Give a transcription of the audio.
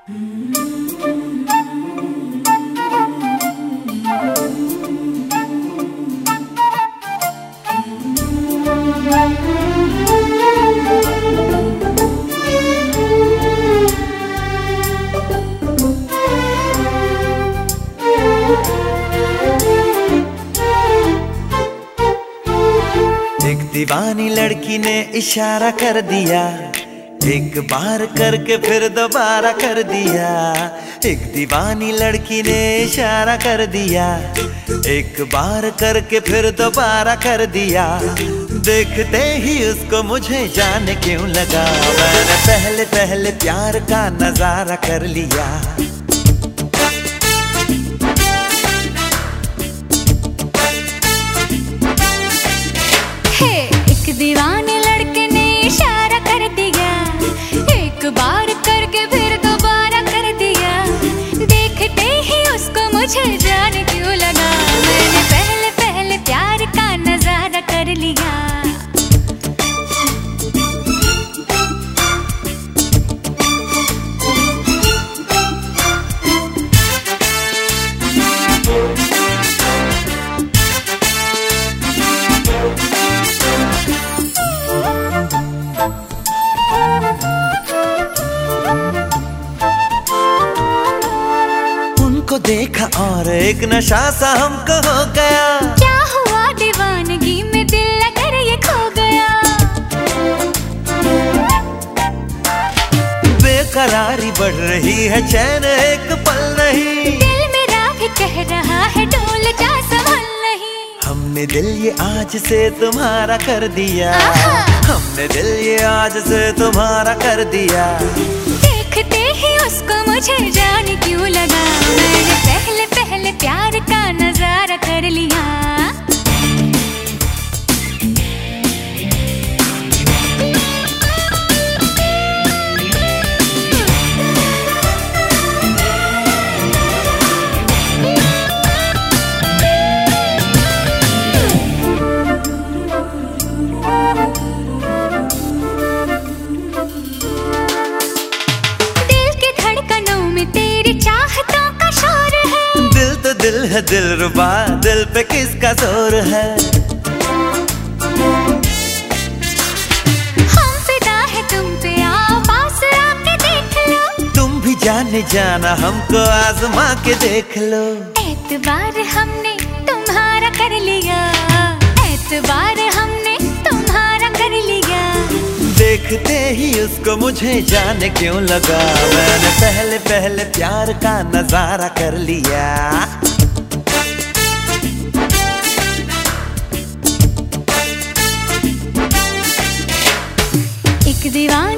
एक दीवानी लड़की ने इशारा कर दिया, एक बार करके फिर दोबारा कर दिया। एक दीवानी लड़की ने इशारा कर दिया, एक बार करके फिर दोबारा कर दिया। देखते ही उसको मुझे जाने क्यों लगा, मैंने पहले पहले प्यार का नजारा कर लिया। दीवाने लड़के ने इशारा कर दिया, एक बार करके फिर दोबारा कर दिया। देखते ही उसको मुझे जाने क्यों लगा, मैंने पहले पहले प्यार का नजारा कर लिया। उनको देखा और एक नशा सा हमको हो गया। क्या हुआ दीवानगी में दिल अगर ये खो गया। बेकरारी बढ़ रही है, चैन एक पल नहीं। दिल मेरा भी कह रहा है डोल जा संभल नहीं। हमने दिल ये आज से तुम्हारा कर दिया, हमने दिल ये आज से तुम्हारा कर दिया। देखते ही उसको मुझे जाने क्यों लगा, मैंने पहले पहले प्यार का नजारा कर लिया। दिल है दिलरुबा, दिल पे किसका जोर है। हम फिदा है तुम पे, आओ पास आके देख लो। तुम भी जाने जाना हमको आजमा के देख लो। एतबार हमने तुम्हारा कर लिया, एतबार हमने तुम्हारा कर लिया। देखते ही उसको मुझे जाने क्यों लगा, मैंने पहले पहले प्यार का नजारा कर लिया। एक दीवाना